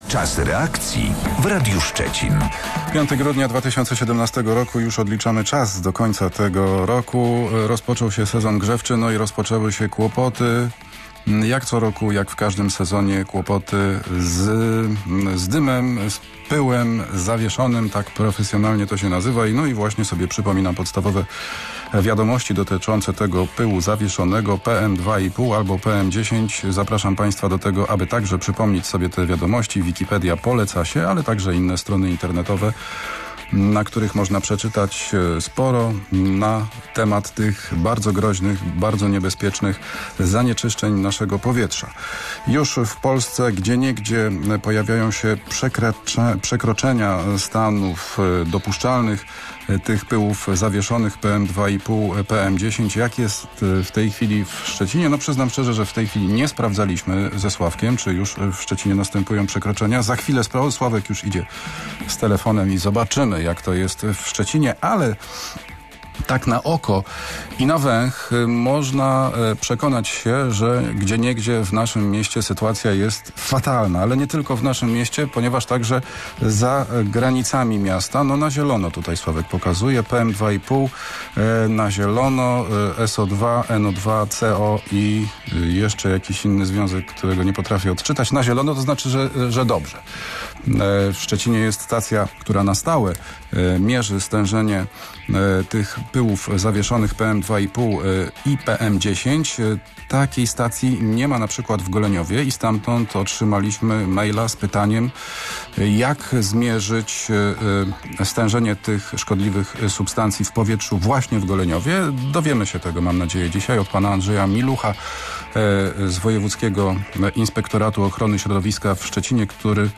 Czas reakcji w Radiu Szczecin. 5 grudnia 2017 roku, już odliczamy czas do końca tego roku. Rozpoczął się sezon grzewczy, no i rozpoczęły się kłopoty. Jak co roku, jak w każdym sezonie, kłopoty z dymem, z pyłem zawieszonym, tak profesjonalnie to się nazywa. No i właśnie sobie przypominam podstawowe wiadomości dotyczące tego pyłu zawieszonego PM2,5 albo PM10. Zapraszam Państwa do tego, aby także przypomnieć sobie te wiadomości. Wikipedia poleca się, ale także inne strony internetowe, na których można przeczytać sporo na temat tych bardzo groźnych, bardzo niebezpiecznych zanieczyszczeń naszego powietrza. Już w Polsce gdzieniegdzie pojawiają się przekroczenia stanów dopuszczalnych tych pyłów zawieszonych PM2,5, PM10. Jak jest w tej chwili w Szczecinie? No przyznam szczerze, że w tej chwili nie sprawdzaliśmy ze Sławkiem, czy już w Szczecinie następują przekroczenia. Za chwilę Sławek już idzie z telefonem i zobaczymy, jak to jest w Szczecinie, ale tak na oko i na węch można przekonać się, że gdzieniegdzie w naszym mieście sytuacja jest fatalna, ale nie tylko w naszym mieście, ponieważ także za granicami miasta, no na zielono tutaj Sławek pokazuje, PM2,5 na zielono, SO2, NO2, CO i jeszcze jakiś inny związek, którego nie potrafię odczytać. Na zielono to znaczy, że dobrze. W Szczecinie jest stacja, która na stałe mierzy stężenie tych pyłów zawieszonych PM2,5 i PM10. Takiej stacji nie ma na przykład w Goleniowie i stamtąd otrzymaliśmy maila z pytaniem, jak zmierzyć stężenie tych szkodliwych substancji w powietrzu właśnie w Goleniowie. Dowiemy się tego, mam nadzieję, dzisiaj od pana Andrzeja Milucha z Wojewódzkiego Inspektoratu Ochrony Środowiska w Szczecinie, który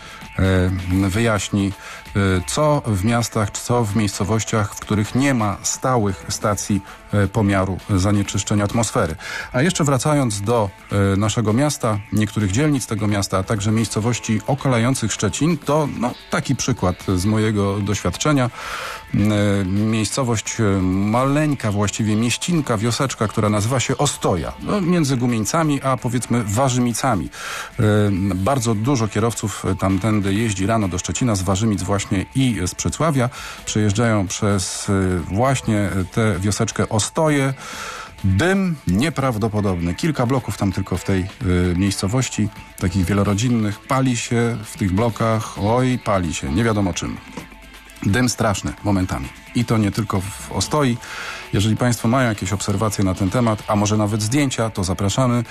wyjaśni, co w miastach, co w miejscowościach, w których nie ma stałych stacji pomiaru zanieczyszczeń atmosfery. A jeszcze wracając do naszego miasta, niektórych dzielnic tego miasta, a także miejscowości okalających Szczecin, to taki przykład z mojego doświadczenia. Miejscowość maleńka, właściwie mieścinka, wioseczka, która nazywa się Ostoja. Między Gumieńcami a powiedzmy Warzymicami. Bardzo dużo kierowców tamtędy jeździ rano do Szczecina z Warzymic właśnie i z Przecławia. Przejeżdżają przez właśnie tę wioseczkę Ostoję. Dym nieprawdopodobny. Kilka bloków tam tylko w tej miejscowości, takich wielorodzinnych. Pali się w tych blokach. Oj, pali się. Nie wiadomo czym. Dym straszny momentami. I to nie tylko w Ostoi. Jeżeli Państwo mają jakieś obserwacje na ten temat, a może nawet zdjęcia, to zapraszamy.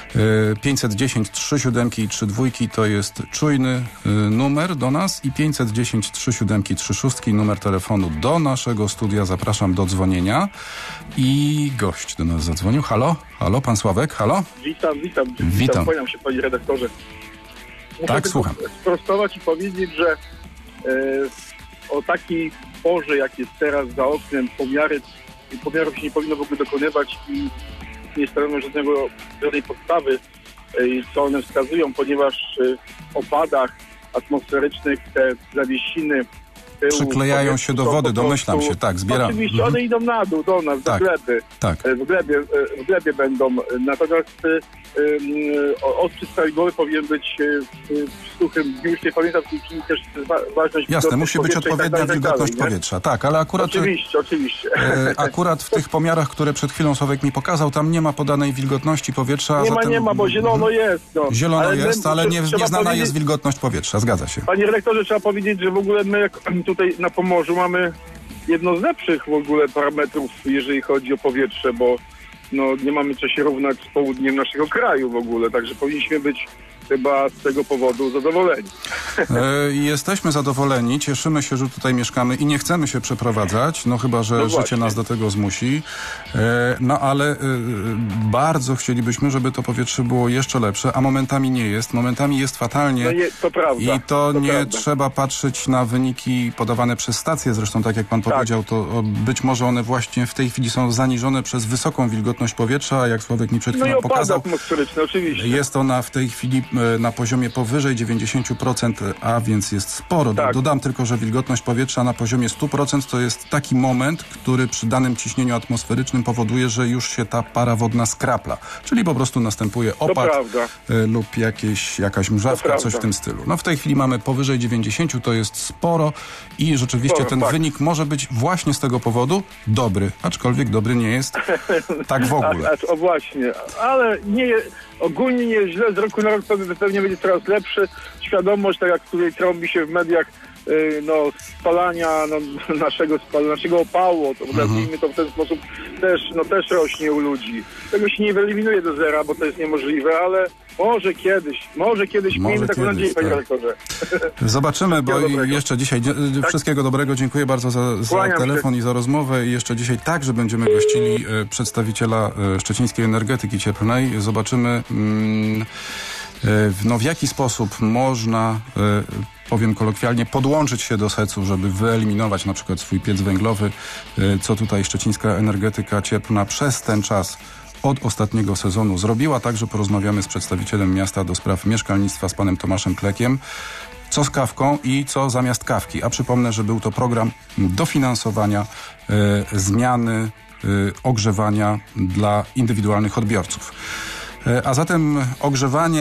510 37 i 32 to jest czujny numer do nas i 510 37 36 numer telefonu do naszego studia. Zapraszam do dzwonienia. I gość do nas zadzwonił. Halo? Halo, pan Sławek? Halo? Witam. Kłaniam się, panie redaktorze. Muszę tak, słucham. Sprostować i powiedzieć, że o takiej porze, jak jest teraz za oknem, pomiarów się nie powinno w ogóle dokonywać i nie stanowią żadnej podstawy, co one wskazują, ponieważ w opadach atmosferycznych te zawiesiny przyklejają się do wody, domyślam się, tak, zbieramy. Oczywiście, one idą na dół, do nas, do gleby. Tak. W glebie będą. Natomiast odczyt prawidłowy powinien być w suchym dniu. Już nie pamiętam w tej chwili też ważność. Jasne, musi być odpowiednia wilgotność powietrza. Tak, ale akurat... Oczywiście. Akurat w tych pomiarach, które przed chwilą Sławek mi pokazał, tam nie ma podanej wilgotności powietrza. Nie ma, bo zielono jest. No. Zielono jest, ale nieznana jest wilgotność powietrza. Zgadza się. Panie redaktorze, trzeba powiedzieć, że w ogóle my tutaj na Pomorzu mamy jedno z lepszych w ogóle parametrów, jeżeli chodzi o powietrze, bo nie mamy co się równać z południem naszego kraju w ogóle, także powinniśmy być chyba z tego powodu zadowoleni. Jesteśmy zadowoleni, cieszymy się, że tutaj mieszkamy i nie chcemy się przeprowadzać, chyba że życie nas do tego zmusi. Ale bardzo chcielibyśmy, żeby to powietrze było jeszcze lepsze, a momentami nie jest. Momentami jest fatalnie. To prawda. I to nie prawda. Trzeba patrzeć na wyniki podawane przez stacje, zresztą tak jak pan powiedział, to być może one właśnie w tej chwili są zaniżone przez wysoką wilgotność powietrza, a jak Sławek mi przed chwilą pokazał, atmosferyczne, oczywiście. Jest ona w tej chwili na poziomie powyżej 90%, a więc jest sporo. Tak. Dodam tylko, że wilgotność powietrza na poziomie 100% to jest taki moment, który przy danym ciśnieniu atmosferycznym powoduje, że już się ta para wodna skrapla. Czyli po prostu następuje opad lub jakaś mrzawka, coś w tym stylu. No w tej chwili mamy powyżej 90, to jest sporo i rzeczywiście ten wynik może być właśnie z tego powodu dobry, aczkolwiek dobry nie jest tak w ogóle. O właśnie, ale ogólnie nie jest źle, z roku na rok pewnie będzie coraz lepszy. Świadomość, tak jak tutaj trąbi się w mediach, spalania naszego opału, to nazwijmy to w ten sposób, też rośnie u ludzi. Tego się nie wyeliminuje do zera, bo to jest niemożliwe, ale może kiedyś miejmy taką nadzieję, panie redaktorze. Zobaczymy, bo jeszcze dzisiaj wszystkiego dobrego. Dziękuję bardzo za telefon i za rozmowę. I jeszcze dzisiaj także będziemy gościli przedstawiciela szczecińskiej energetyki cieplnej. Zobaczymy, w jaki sposób można, powiem kolokwialnie, podłączyć się do SEC-u, żeby wyeliminować na przykład swój piec węglowy, co tutaj szczecińska energetyka cieplna przez ten czas od ostatniego sezonu zrobiła. Także porozmawiamy z przedstawicielem miasta do spraw mieszkalnictwa, z panem Tomaszem Klekiem. Co z kawką i co zamiast kawki. A przypomnę, że był to program dofinansowania zmiany ogrzewania dla indywidualnych odbiorców. A zatem ogrzewanie,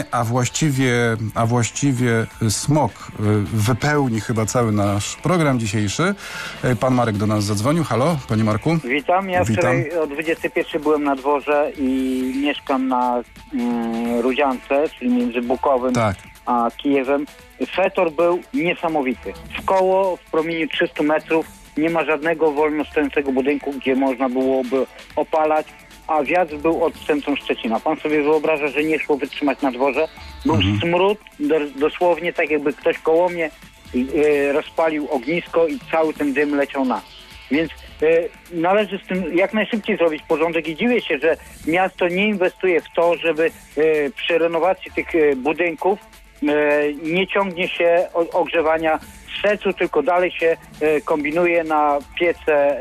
a właściwie smog wypełni chyba cały nasz program dzisiejszy. Pan Marek do nas zadzwonił. Halo, panie Marku. Witam. Ja wczoraj o 21 byłem na dworze i mieszkam na Rudziance, czyli między Bukowem a Kijewem. Fetor był niesamowity. W koło, w promieniu 300 metrów nie ma żadnego wolno stojącego budynku, gdzie można byłoby opalać, a wiatr był od centrum Szczecina. Pan sobie wyobraża, że nie szło wytrzymać na dworze. Był smród, dosłownie tak jakby ktoś koło mnie rozpalił ognisko i cały ten dym leciał na. Więc należy z tym jak najszybciej zrobić porządek i dziwię się, że miasto nie inwestuje w to, żeby przy renowacji tych budynków nie ciągnie się ogrzewania z SEC-u, tylko dalej się kombinuje na piece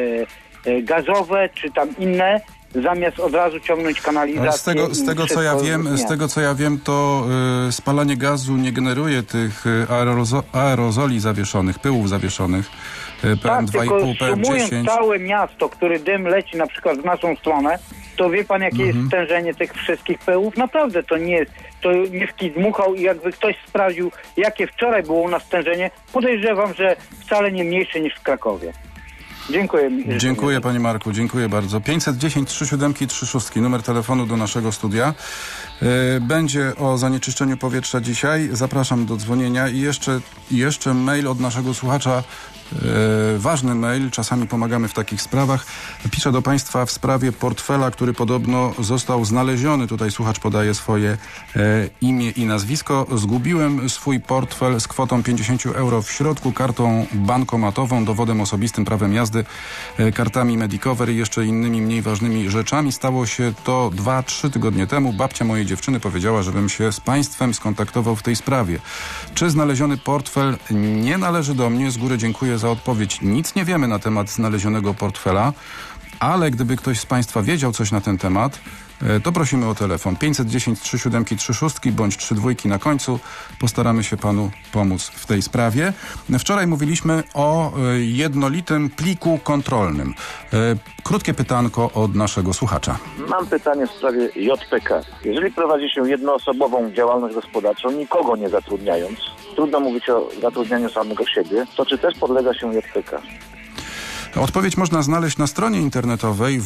gazowe czy tam inne, zamiast od razu ciągnąć kanalizację. Z tego co ja wiem, to spalanie gazu nie generuje tych aerozoli zawieszonych, pyłów zawieszonych, PM2,5, PM10. Sumując całe miasto, który dym leci na przykład w naszą stronę, to wie pan, jakie jest stężenie tych wszystkich pyłów? Naprawdę to nie jest, to nie dmuchał i jakby ktoś sprawdził, jakie wczoraj było u nas stężenie, podejrzewam, że wcale nie mniejsze niż w Krakowie. Dziękuję. Dziękuję panie Marku, dziękuję bardzo. 510 37 36, numer telefonu do naszego studia. Będzie o zanieczyszczeniu powietrza dzisiaj. Zapraszam do dzwonienia i jeszcze mail od naszego słuchacza. Ważny mail, czasami pomagamy w takich sprawach. Piszę do państwa w sprawie portfela, który podobno został znaleziony. Tutaj słuchacz podaje swoje imię i nazwisko. Zgubiłem swój portfel z kwotą 50 euro w środku, kartą bankomatową, dowodem osobistym, prawem jazdy, kartami Medicover i jeszcze innymi mniej ważnymi rzeczami. Stało się to 2-3 tygodnie temu. Babcia mojej dziewczyny powiedziała, żebym się z państwem skontaktował w tej sprawie. Czy znaleziony portfel nie należy do mnie? Z góry dziękuję za odpowiedź. Nic nie wiemy na temat znalezionego portfela, ale gdyby ktoś z państwa wiedział coś na ten temat, to prosimy o telefon 510 37 36 bądź 32 na końcu. Postaramy się panu pomóc w tej sprawie. Wczoraj mówiliśmy o jednolitym pliku kontrolnym. Krótkie pytanko od naszego słuchacza. Mam pytanie w sprawie JPK. Jeżeli prowadzi się jednoosobową działalność gospodarczą, nikogo nie zatrudniając, trudno mówić o zatrudnianiu samego siebie, to czy też podlega się JPK? Odpowiedź można znaleźć na stronie internetowej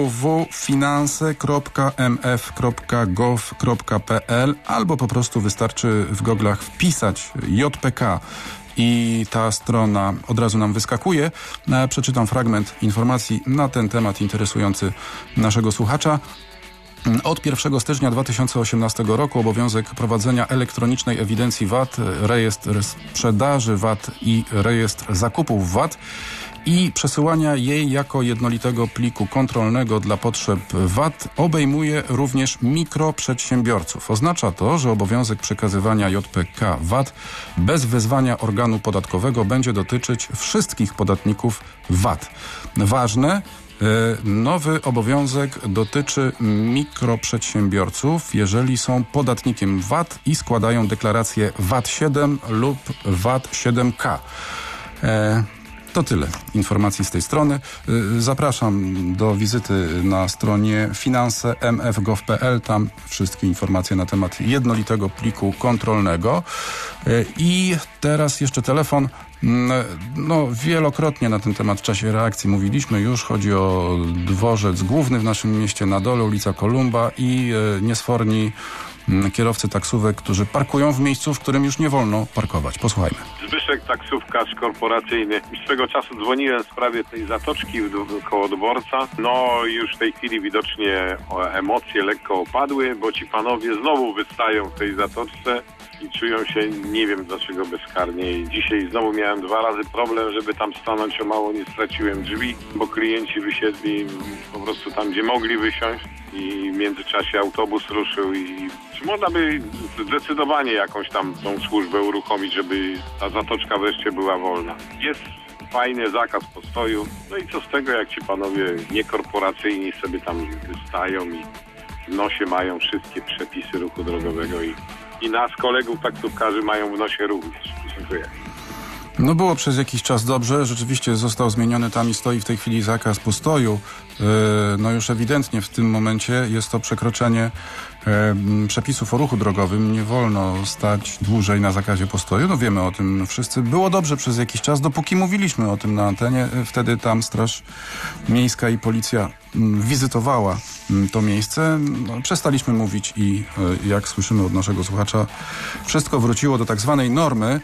www.finanse.mf.gov.pl albo po prostu wystarczy w goglach wpisać JPK i ta strona od razu nam wyskakuje. Przeczytam fragment informacji na ten temat interesujący naszego słuchacza. Od 1 stycznia 2018 roku obowiązek prowadzenia elektronicznej ewidencji VAT, rejestr sprzedaży VAT i rejestr zakupów VAT i przesyłania jej jako jednolitego pliku kontrolnego dla potrzeb VAT obejmuje również mikroprzedsiębiorców. Oznacza to, że obowiązek przekazywania JPK VAT bez wezwania organu podatkowego będzie dotyczyć wszystkich podatników VAT. Ważne, Nowy obowiązek dotyczy mikroprzedsiębiorców, jeżeli są podatnikiem VAT i składają deklarację VAT-7 lub VAT-7K. To tyle informacji z tej strony. Zapraszam do wizyty na stronie finanse.mf.gov.pl. Tam wszystkie informacje na temat jednolitego pliku kontrolnego. I teraz jeszcze telefon. No, wielokrotnie na ten temat w czasie reakcji mówiliśmy już. Chodzi o dworzec główny w naszym mieście na dole, ulica Kolumba i niesforni kierowcy taksówek, którzy parkują w miejscu, w którym już nie wolno parkować. Posłuchajmy. Zbyszek, taksówkarz korporacyjny. Swego czasu dzwoniłem w sprawie tej zatoczki koło dworca. No już w tej chwili widocznie emocje lekko opadły, bo ci panowie znowu wystają w tej zatoczce i czują się, nie wiem dlaczego, bezkarnie. I dzisiaj znowu miałem 2 razy problem, żeby tam stanąć, o mało nie straciłem drzwi, bo klienci wysiedli po prostu tam, gdzie mogli wysiąść i w międzyczasie autobus ruszył i czy można by zdecydowanie jakąś tam tą służbę uruchomić, żeby ta zatoczka wreszcie była wolna. Jest fajny zakaz postoju, no i co z tego, jak ci panowie niekorporacyjni sobie tam wystają i w nosie mają wszystkie przepisy ruchu drogowego i nas, kolegów taksówkarzy, mają w nosie również. Dziękuję. No było przez jakiś czas dobrze, rzeczywiście został zmieniony, tam i stoi w tej chwili zakaz postoju. No już ewidentnie w tym momencie jest to przekroczenie przepisów o ruchu drogowym. Nie wolno stać dłużej na zakazie postoju. No wiemy o tym wszyscy. Było dobrze przez jakiś czas, dopóki mówiliśmy o tym na antenie. Wtedy tam Straż Miejska i Policja wizytowała to miejsce. No, przestaliśmy mówić i jak słyszymy od naszego słuchacza, wszystko wróciło do tak zwanej normy.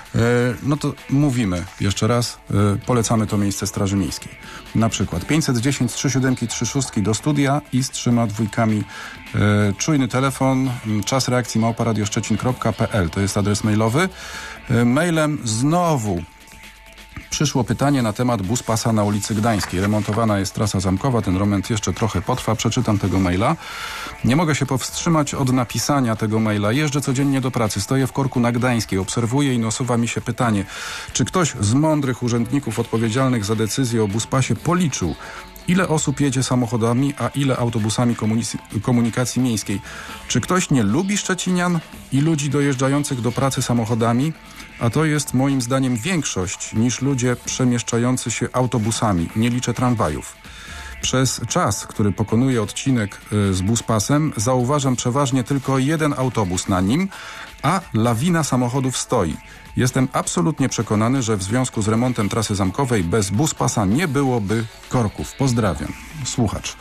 No to mówimy jeszcze raz, polecamy to miejsce Straży Miejskiej. Na przykład 510 37 36 do studia i z 3 dwójkami czujny telefon, czas reakcji @radioszczecin.pl, to jest adres mailowy. Mailem znowu przyszło pytanie na temat buspasa na ulicy Gdańskiej. Remontowana jest trasa zamkowa, ten remont jeszcze trochę potrwa. Przeczytam tego maila. Nie mogę się powstrzymać od napisania tego maila. Jeżdżę codziennie do pracy, stoję w korku na Gdańskiej, obserwuję i nasuwa mi się pytanie, czy ktoś z mądrych urzędników odpowiedzialnych za decyzję o buspasie policzył, ile osób jedzie samochodami, a ile autobusami komunikacji miejskiej? Czy ktoś nie lubi szczecinian i ludzi dojeżdżających do pracy samochodami? A to jest moim zdaniem większość niż ludzie przemieszczający się autobusami. Nie liczę tramwajów. Przez czas, który pokonuje odcinek z buspasem, zauważam przeważnie tylko jeden autobus na nim, a lawina samochodów stoi. Jestem absolutnie przekonany, że w związku z remontem trasy zamkowej bez buspasa nie byłoby korków. Pozdrawiam. Słuchacz.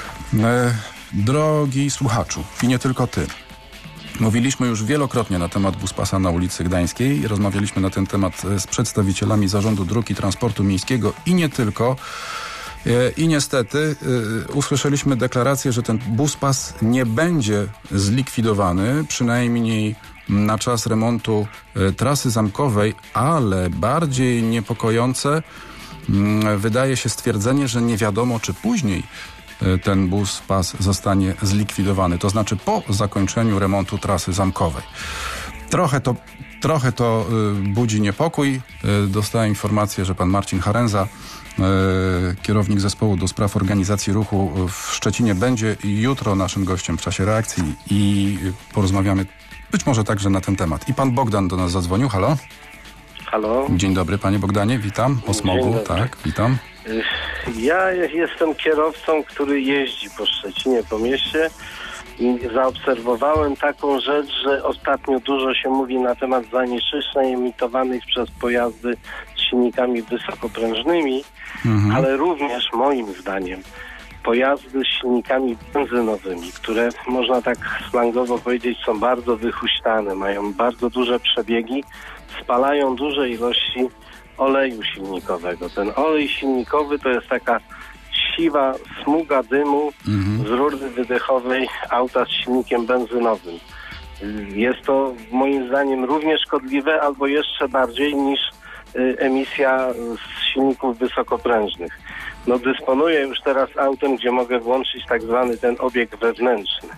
Drogi słuchaczu, i nie tylko ty. Mówiliśmy już wielokrotnie na temat buspasa na ulicy Gdańskiej. Rozmawialiśmy na ten temat z przedstawicielami Zarządu Dróg i Transportu Miejskiego i nie tylko. I niestety usłyszeliśmy deklarację, że ten buspas nie będzie zlikwidowany, przynajmniej na czas remontu trasy zamkowej, ale bardziej niepokojące wydaje się stwierdzenie, że nie wiadomo, czy później ten buspas zostanie zlikwidowany, to znaczy po zakończeniu remontu trasy zamkowej. Trochę to budzi niepokój. Dostałem informację, że pan Marcin Harenza, kierownik zespołu do spraw organizacji ruchu w Szczecinie, będzie jutro naszym gościem w czasie reakcji i porozmawiamy być może także na ten temat. I pan Bogdan do nas zadzwonił. Halo? Halo? Dzień dobry, panie Bogdanie, witam. O smogu, tak, witam. Ja jestem kierowcą, który jeździ po Szczecinie, po mieście i zaobserwowałem taką rzecz, że ostatnio dużo się mówi na temat zanieczyszczeń emitowanych przez pojazdy z silnikami wysokoprężnymi, ale również moim zdaniem pojazdy z silnikami benzynowymi, które można tak slangowo powiedzieć są bardzo wyhuśtane, mają bardzo duże przebiegi, spalają duże ilości oleju silnikowego. Ten olej silnikowy to jest taka siwa smuga dymu z rury wydechowej auta z silnikiem benzynowym. Jest to moim zdaniem równie szkodliwe albo jeszcze bardziej niż emisja z silników wysokoprężnych. No dysponuję już teraz autem, gdzie mogę włączyć tak zwany ten obieg wewnętrzny.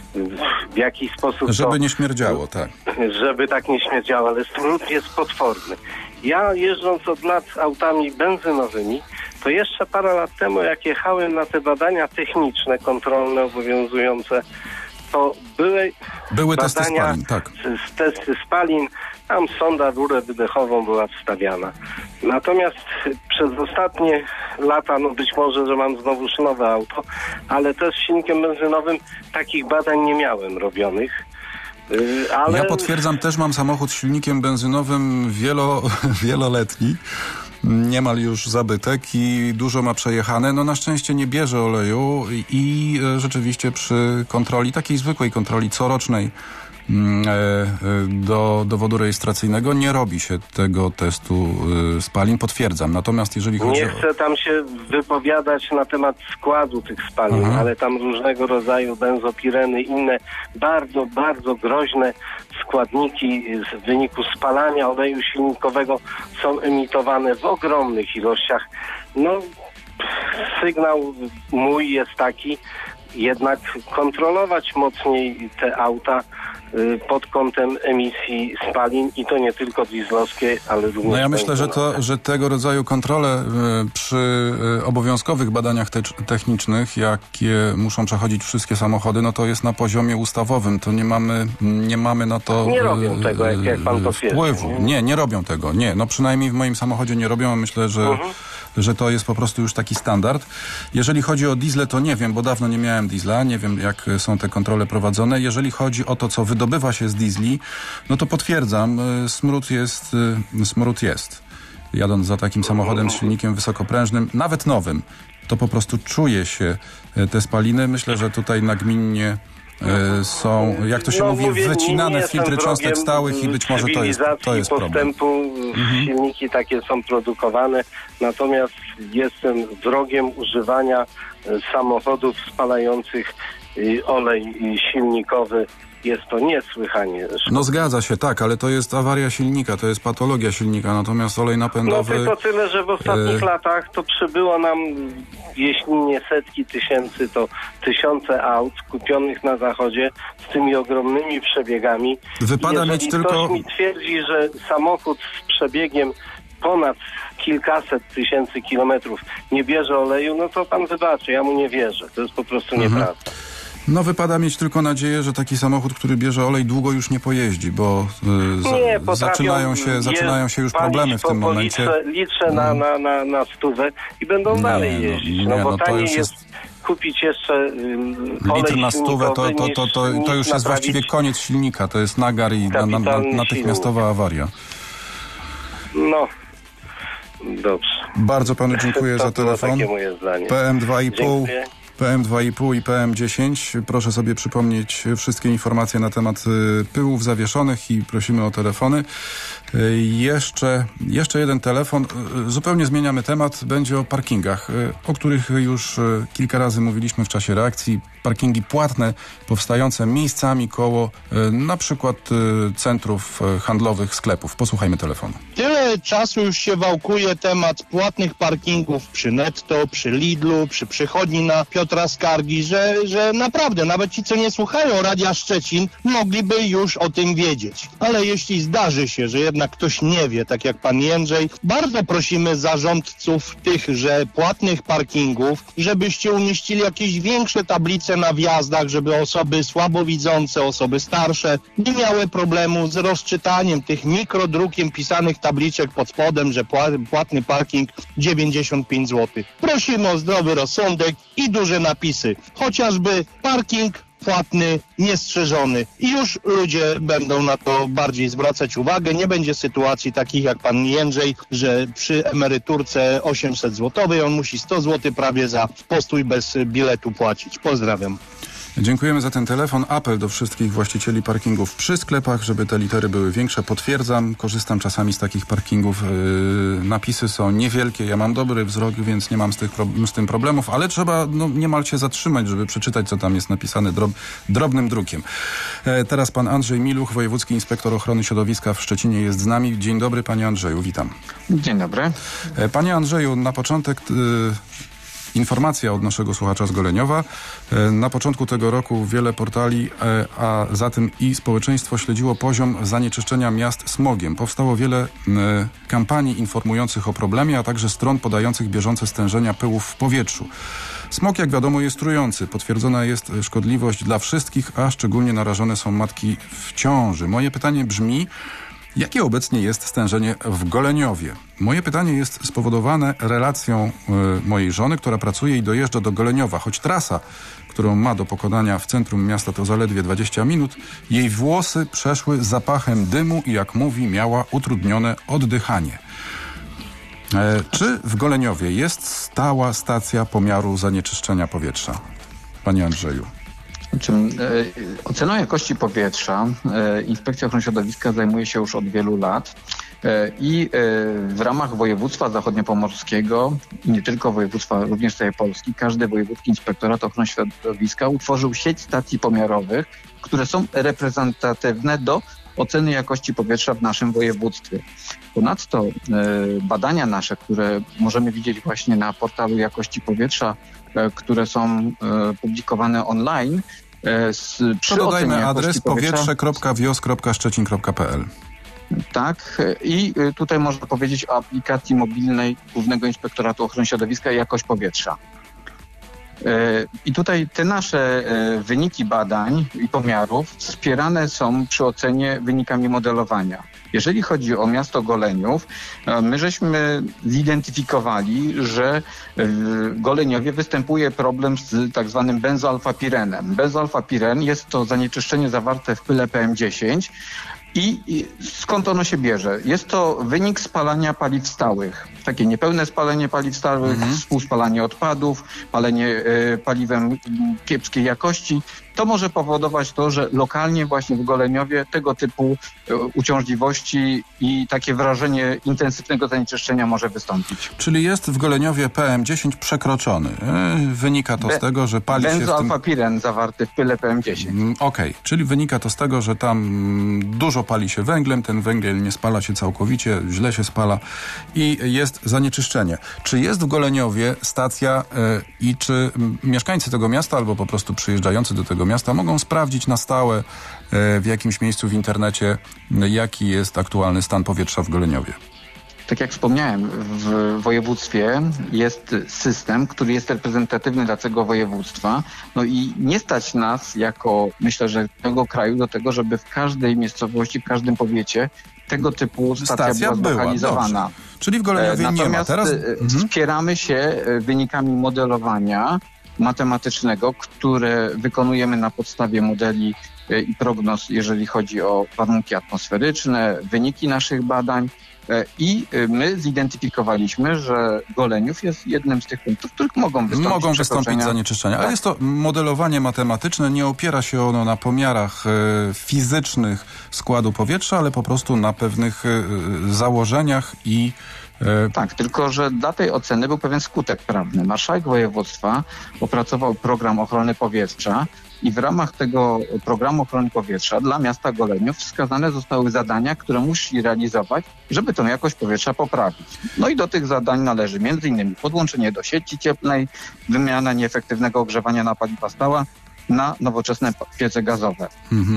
w jakiś sposób... Żeby nie śmierdziało, tak. Żeby tak nie śmierdziało, ale smród jest potworny. Ja jeżdżąc od lat autami benzynowymi, to jeszcze parę lat temu, jak jechałem na te badania techniczne, kontrolne, obowiązujące, to były testy badania, spalin, tak. Testy spalin, tam sonda rurę wydechową była wstawiana. Natomiast przez ostatnie lata, no być może, że mam znowuż nowe auto, ale też z silnikiem benzynowym takich badań nie miałem robionych. Ale... Ja potwierdzam, też mam samochód z silnikiem benzynowym wieloletni. Niemal już zabytek i dużo ma przejechane. No na szczęście nie bierze oleju i rzeczywiście przy kontroli, takiej zwykłej kontroli corocznej do dowodu rejestracyjnego nie robi się tego testu spalin, potwierdzam. Natomiast jeżeli chodzi Nie chcę tam się wypowiadać na temat składu tych spalin, ale tam różnego rodzaju benzopireny, inne bardzo, bardzo groźne składniki w wyniku spalania oleju silnikowego są emitowane w ogromnych ilościach. No, sygnał mój jest taki, jednak kontrolować mocniej te auta pod kątem emisji spalin i to nie tylko dieslowskie, ale również... No ja myślę, że tego rodzaju kontrole przy obowiązkowych badaniach technicznych, jakie muszą przechodzić wszystkie samochody, no to jest na poziomie ustawowym. To nie mamy na to nie robią tego, jak pan to wpływu. Nie robią tego. Nie, no przynajmniej w moim samochodzie nie robią. Myślę, że to jest po prostu już taki standard. Jeżeli chodzi o diesle, to nie wiem, bo dawno nie miałem diesla, nie wiem jak są te kontrole prowadzone. Jeżeli chodzi o to, co wydobywa się z diesli, no to potwierdzam, smród jest. Jadąc za takim samochodem z silnikiem wysokoprężnym, nawet nowym, to po prostu czuje się te spaliny. Myślę, że tutaj nagminnie są, jak to się mówi, wycinane filtry cząstek stałych i być może to jest problem. Postępu silniki takie są produkowane, natomiast jestem wrogiem używania samochodów spalających olej silnikowy. Jest to niesłychanie szkodliwe. No zgadza się, tak, ale to jest awaria silnika, to jest patologia silnika, natomiast olej napędowy... No tylko tyle, że w ostatnich latach to przybyło nam, jeśli nie setki tysięcy, to tysiące aut kupionych na zachodzie z tymi ogromnymi przebiegami. Wypada jeżeli mieć tylko... ktoś mi twierdzi, że samochód z przebiegiem ponad kilkaset tysięcy kilometrów nie bierze oleju, no to pan wybaczy, ja mu nie wierzę. To jest po prostu nieprawda. No wypada mieć tylko nadzieję, że taki samochód, który bierze olej, długo już nie pojeździ, bo zaczynają się już problemy w tym momencie. Liczę na 100 i będą dalej jeździć. Bo taniej jest kupić jeszcze olej litr na 100 to już jest naprawić. Właściwie koniec silnika, to jest nagar i natychmiastowa awaria. No, dobrze. Bardzo panu dziękuję za telefon. Takie moje zdanie. PM2,5 i PM10. Proszę sobie przypomnieć wszystkie informacje na temat pyłów zawieszonych i prosimy o telefony. Jeszcze jeden telefon. Zupełnie zmieniamy temat. Będzie o parkingach, o których już kilka razy mówiliśmy w czasie reakcji. Parkingi płatne, powstające miejscami koło na przykład centrów handlowych, sklepów. Posłuchajmy telefonu. Tyle czasu już się wałkuje temat płatnych parkingów przy Netto, przy Lidlu, przy przychodni na Piotra Skargi, że naprawdę nawet ci, co nie słuchają Radia Szczecin, mogliby już o tym wiedzieć. Ale jeśli zdarzy się, że jednak ktoś nie wie, tak jak pan Jędrzej, bardzo prosimy zarządców tychże płatnych parkingów, żebyście umieścili jakieś większe tablice na wjazdach, żeby osoby słabowidzące, osoby starsze nie miały problemu z rozczytaniem tych mikrodrukiem pisanych tabliczek pod spodem, że płatny parking 95 zł. Prosimy o zdrowy rozsądek i duże napisy. Chociażby parking płatny, niestrzeżony. I już ludzie będą na to bardziej zwracać uwagę. Nie będzie sytuacji takich jak pan Jędrzej, że przy emeryturce 800 zł on musi 100 zł prawie za postój bez biletu płacić. Pozdrawiam. Dziękujemy za ten telefon. Apel do wszystkich właścicieli parkingów przy sklepach, żeby te litery były większe. Potwierdzam, korzystam czasami z takich parkingów. Napisy są niewielkie. Ja mam dobry wzrok, więc nie mam z tym problemów, ale trzeba niemal się zatrzymać, żeby przeczytać, co tam jest napisane drobnym drukiem. Teraz pan Andrzej Miluch, wojewódzki inspektor ochrony środowiska w Szczecinie jest z nami. Dzień dobry, panie Andrzeju, witam. Dzień dobry. Panie Andrzeju, na początek Informacja od naszego słuchacza z Goleniowa. Na początku tego roku wiele portali, a zatem i społeczeństwo śledziło poziom zanieczyszczenia miast smogiem. Powstało wiele kampanii informujących o problemie, a także stron podających bieżące stężenia pyłów w powietrzu. Smog, jak wiadomo, jest trujący. Potwierdzona jest szkodliwość dla wszystkich, a szczególnie narażone są matki w ciąży. Moje pytanie brzmi, jakie obecnie jest stężenie w Goleniowie? Moje pytanie jest spowodowane relacją mojej żony, która pracuje i dojeżdża do Goleniowa. Choć trasa, którą ma do pokonania w centrum miasta, to zaledwie 20 minut, jej włosy przeszły zapachem dymu i, jak mówi, miała utrudnione oddychanie. Czy w Goleniowie jest stała stacja pomiaru zanieczyszczenia powietrza? Panie Andrzeju. Oceną jakości powietrza Inspekcja Ochrony Środowiska zajmuje się już od wielu lat i w ramach województwa zachodniopomorskiego i nie tylko województwa, również całej Polski, każdy wojewódzki inspektorat ochrony środowiska utworzył sieć stacji pomiarowych, które są reprezentatywne do oceny jakości powietrza w naszym województwie. Ponadto badania nasze, które możemy widzieć właśnie na portalu jakości powietrza, które są publikowane online. To dodajmy adres powietrze.wios.szczecin.pl. Tak, i tutaj można powiedzieć o aplikacji mobilnej Głównego Inspektoratu Ochrony Środowiska Jakość Powietrza. I tutaj te nasze wyniki badań i pomiarów wspierane są przy ocenie wynikami modelowania. Jeżeli chodzi o miasto Goleniów, my żeśmy zidentyfikowali, że w Goleniowie występuje problem z tak zwanym benzoalfapirenem. Benzoalfapiren jest to zanieczyszczenie zawarte w pyle PM10. I skąd ono się bierze? Jest to wynik spalania paliw stałych. Takie niepełne spalenie paliw stałych, współspalanie odpadów, palenie paliwem kiepskiej jakości. To może powodować to, że lokalnie właśnie w Goleniowie tego typu uciążliwości i takie wrażenie intensywnego zanieczyszczenia może wystąpić. Czyli jest w Goleniowie PM10 przekroczony. Wynika to z tego, że pali się w tym... Benzoalfapiren zawarty w pyle PM10. Okej, czyli wynika to z tego, że tam dużo pali się węglem, ten węgiel nie spala się całkowicie, źle się spala i jest zanieczyszczenie. Czy jest w Goleniowie stacja i czy mieszkańcy tego miasta albo po prostu przyjeżdżający do tego miasta mogą sprawdzić na stałe w jakimś miejscu w internecie, jaki jest aktualny stan powietrza w Goleniowie? Tak jak wspomniałem, w województwie jest system, który jest reprezentatywny dla całego województwa. No i nie stać nas, jako myślę, że tego kraju, do tego, żeby w każdej miejscowości, w każdym powiecie tego typu stacja była zlokalizowana. Dobrze. Czyli w Goleniowie natomiast nie ma. Teraz wspieramy się wynikami modelowania matematycznego, które wykonujemy na podstawie modeli i prognoz, jeżeli chodzi o warunki atmosferyczne, wyniki naszych badań. I my zidentyfikowaliśmy, że Goleniów jest jednym z tych punktów, w których mogą wystąpić zanieczyszczenia. Tak. Ale jest to modelowanie matematyczne, nie opiera się ono na pomiarach fizycznych składu powietrza, ale po prostu na pewnych założeniach i... Tak, tylko że dla tej oceny był pewien skutek prawny. Marszałek województwa opracował program ochrony powietrza i w ramach tego programu ochrony powietrza dla miasta Goleniów wskazane zostały zadania, które musi realizować, żeby tą jakość powietrza poprawić. No i do tych zadań należy m.in. podłączenie do sieci cieplnej, wymiana nieefektywnego ogrzewania na paliwa stałe na nowoczesne piece gazowe.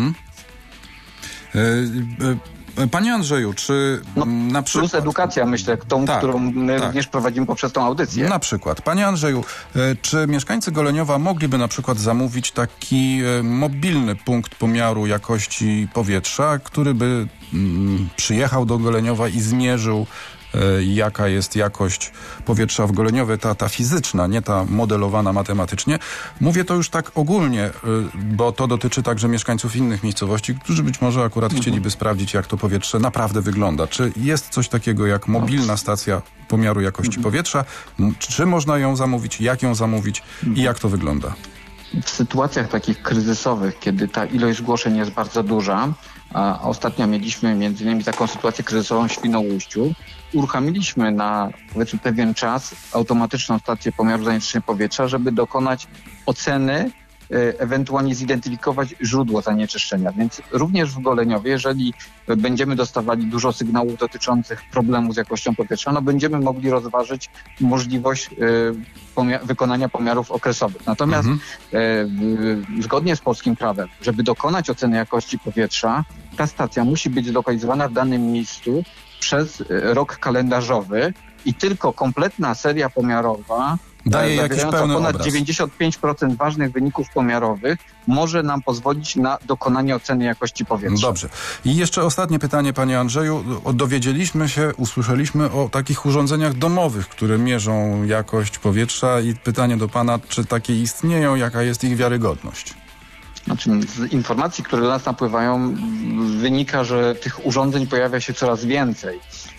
Panie Andrzeju, czy na przykład... Plus edukacja, myślę, którą my również prowadzimy poprzez tą audycję. Na przykład. Panie Andrzeju, czy mieszkańcy Goleniowa mogliby na przykład zamówić taki mobilny punkt pomiaru jakości powietrza, który by przyjechał do Goleniowa i zmierzył, jaka jest jakość powietrza w Goleniowie, ta fizyczna, nie ta modelowana matematycznie. Mówię to już tak ogólnie, bo to dotyczy także mieszkańców innych miejscowości, którzy być może akurat chcieliby sprawdzić, jak to powietrze naprawdę wygląda. Czy jest coś takiego jak mobilna stacja pomiaru jakości powietrza? Czy można ją zamówić? Jak ją zamówić? I jak to wygląda? W sytuacjach takich kryzysowych, kiedy ta ilość zgłoszeń jest bardzo duża, a ostatnio mieliśmy m.in. taką sytuację kryzysową w Świnoujściu, uruchomiliśmy na powiedzmy pewien czas automatyczną stację pomiaru zanieczyszczenia powietrza, żeby dokonać oceny ewentualnie zidentyfikować źródło zanieczyszczenia. Więc również w Goleniowie, jeżeli będziemy dostawali dużo sygnałów dotyczących problemu z jakością powietrza, no będziemy mogli rozważyć możliwość wykonania pomiarów okresowych. Natomiast zgodnie z polskim prawem, żeby dokonać oceny jakości powietrza, ta stacja musi być zlokalizowana w danym miejscu przez rok kalendarzowy i tylko kompletna seria pomiarowa daje jakiś pełny ponad obraz. 95% ważnych wyników pomiarowych może nam pozwolić na dokonanie oceny jakości powietrza. Dobrze. I jeszcze ostatnie pytanie, panie Andrzeju. Dowiedzieliśmy się, usłyszeliśmy o takich urządzeniach domowych, które mierzą jakość powietrza i pytanie do pana, czy takie istnieją, jaka jest ich wiarygodność? Znaczy, z informacji, które do nas napływają, wynika, że tych urządzeń pojawia się coraz więcej.